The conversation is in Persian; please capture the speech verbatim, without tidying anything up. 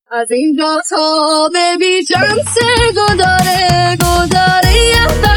از این جا تا به بیشم سه گذاره گذاره